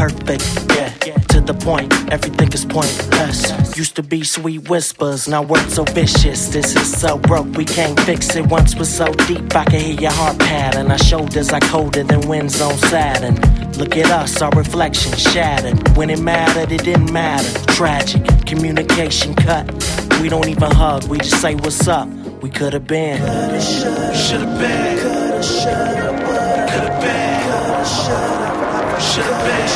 perfect, yeah. To the point, everything is pointless. Used to be sweet whispers, now words so vicious. This is so broke, we can't fix it. Once was so deep, I can hear your heart pattern. Our shoulders are colder than winds on Saturn. Look at us, our reflection shattered. When it mattered, it didn't matter. Tragic, communication cut. We don't even hug, we just say what's up. We could've been. Coulda, should've been. Coulda, shoulda, woulda. Could've been. Coulda, shoulda, should've been.